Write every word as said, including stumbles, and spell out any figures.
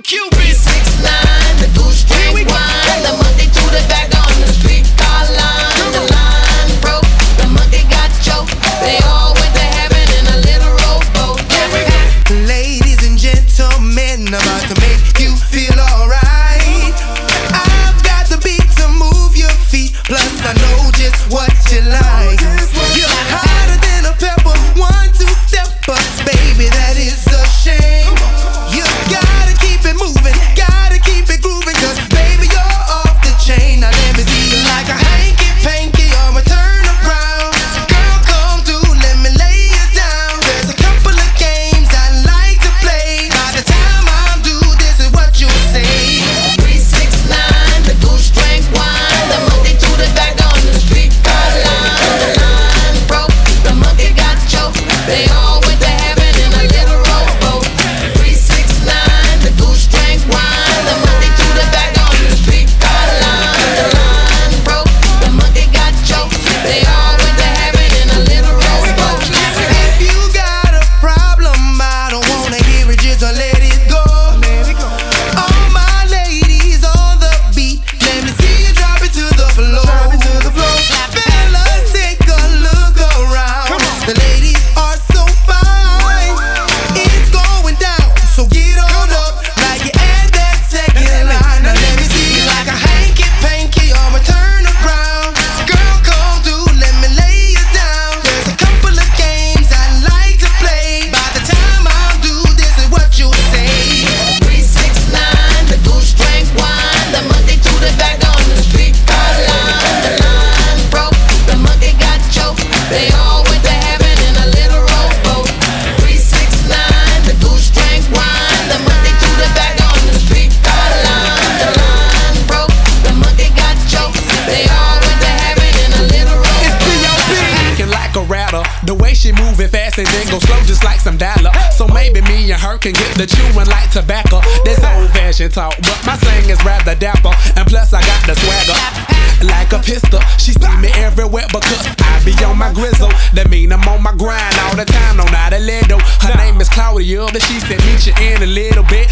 Cupid. six nine, the goose drink wine. The monkey threw the back on the street car line. The line broke, the monkey got choked. They all went to heaven in a little rowboat. Ladies and gentlemen, I'm about to make you feel alright. I've got the beat to move your feet, plus I know just what you like. You're hotter than a pepper, one, two step, but baby, that is a shame. You gotta keep it moving, gotta keep it grooving, cause baby, you're off the chain. Now let me see you like a hanky panky or a turn around. Girl, come through, let me lay you down. There's a couple of games I like to play. By the time I'm due, this is what you say. three six nine, the goose drank wine. The monkey threw the back on the street car line. The line broke, the monkey got choked. They all went to heaven in a little rowboat. three six nine, the goose drank wine. The monkey threw the back on the street car line. The line broke, the monkey got choked. They all went to heaven in a little rowboat. If you got a problem, I don't wanna hear it, just let it go. All my ladies on the beat, let me see you drop it to the floor. Fellas, take a look around. The ladies are so fine. It's going down, so get on up like you add that second line. Now let me see you like a hanky panky or a turn around. Girl, come through, let me lay you down. There's a couple of games I like to play. By the time I'm due, this is what you say. three six nine, the goose drank wine. The monkey threw the back on the street car line. The line broke, the monkey got choked. They all went to heaven in a little rowboat. three six nine, the goose drank wine. The monkey threw the back on the street car line. The line broke, the monkey got choked. They all went to heaven in a little It's rowboat. B O B acting like a ratter. The way she move it fast and then go slow just like some dollar. So maybe me and her can get the chewing like tobacco. That's old fashioned talk, but my slang is rather dapper. And plus I got the swagger like a pistol. She see me everywhere because I be on my grizzle. That mean I'm on my grind all the time, no not a little. Her name is Claudia, but she said meet you in a little bit.